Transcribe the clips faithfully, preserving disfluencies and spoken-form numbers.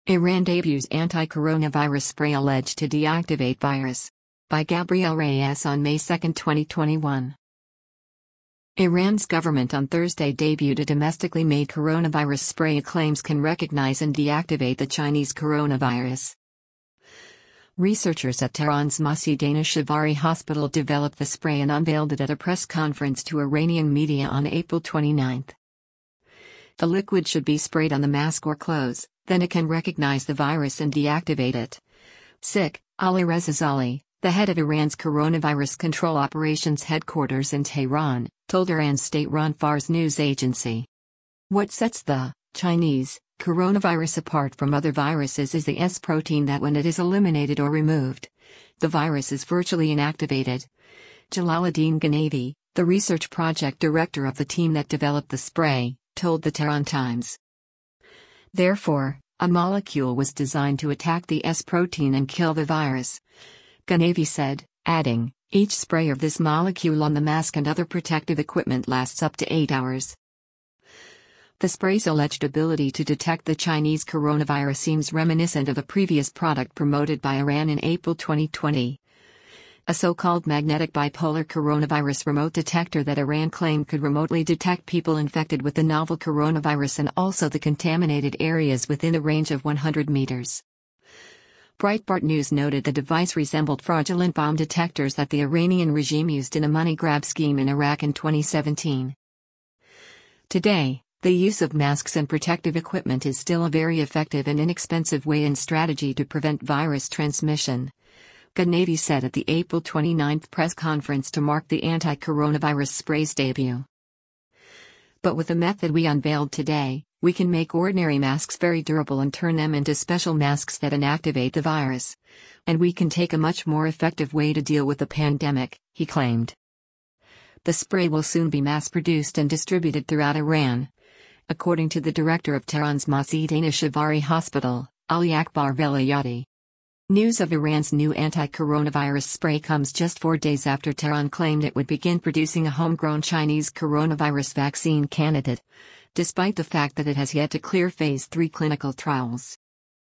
Iran debuts anti-coronavirus spray alleged to deactivate virus. By Gabriel Reyes on May second, twenty twenty-one. Iran's government on Thursday debuted a domestically made coronavirus spray it claims can recognize and deactivate the Chinese coronavirus. Researchers at Tehran's Masih Danish-Shivari Hospital developed the spray and unveiled it at a press conference to Iranian media on April twenty-ninth. The liquid should be sprayed on the mask or clothes, then it can recognize the virus and deactivate it. Sikh Ali Reza Zali, the head of Iran's coronavirus control operations headquarters in Tehran, told Iran's state-run Fars news agency. What sets the Chinese coronavirus apart from other viruses is the S protein that when it is eliminated or removed, the virus is virtually inactivated. Jalaluddin Ghanevi, the research project director of the team that developed the spray, told the Tehran Times. Therefore, a molecule was designed to attack the S protein and kill the virus. Ghanevi said, adding, each spray of this molecule on the mask and other protective equipment lasts up to eight hours. The spray's alleged ability to detect the Chinese coronavirus seems reminiscent of a previous product promoted by Iran in April twenty twenty. A so-called magnetic bipolar coronavirus remote detector that Iran claimed could remotely detect people infected with the novel coronavirus and also the contaminated areas within a range of one hundred meters. Breitbart News noted the device resembled fraudulent bomb detectors that the Iranian regime used in a money grab scheme in Iraq in twenty seventeen. Today, the use of masks and protective equipment is still a very effective and inexpensive way and strategy to prevent virus transmission, Ghanevi said at the April twenty-ninth press conference to mark the anti-coronavirus spray's debut. But with the method we unveiled today, we can make ordinary masks very durable and turn them into special masks that inactivate the virus. And we can take a much more effective way to deal with the pandemic, he claimed. The spray will soon be mass-produced and distributed throughout Iran, according to the director of Tehran's Masih Danish-Shivari Hospital, Ali Akbar Velayati. News of Iran's new anti-coronavirus spray comes just four days after Tehran claimed it would begin producing a homegrown Chinese coronavirus vaccine candidate, despite the fact that it has yet to clear phase three clinical trials.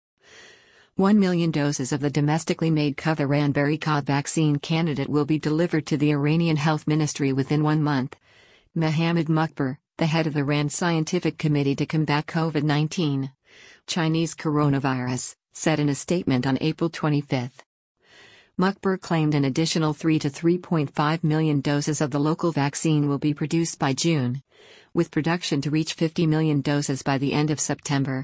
One million doses of the domestically made Coviran Baricad vaccine candidate will be delivered to the Iranian Health Ministry within one month. Mohammad Mukbar, the head of Iran's Scientific Committee to Combat COVID nineteen, Chinese coronavirus, said in a statement on April twenty-fifth. Mukbar claimed an additional three to three point five million doses of the local vaccine will be produced by June, with production to reach fifty million doses by the end of September.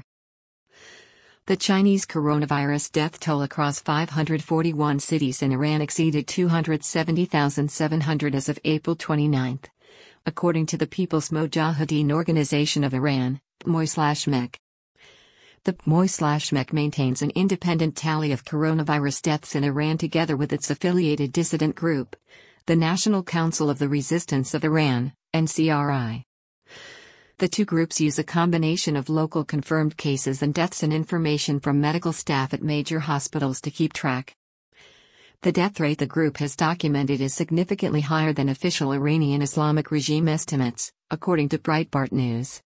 The Chinese coronavirus death toll across five hundred forty-one cities in Iran exceeded two hundred seventy thousand seven hundred as of April twenty-ninth, according to the People's Mojahedin Organization of Iran, P M O I. The P M O I maintains an independent tally of coronavirus deaths in Iran together with its affiliated dissident group, the National Council of the Resistance of Iran, N C R I. The two groups use a combination of local confirmed cases and deaths and information from medical staff at major hospitals to keep track. The death rate the group has documented is significantly higher than official Iranian Islamic regime estimates, according to Breitbart News.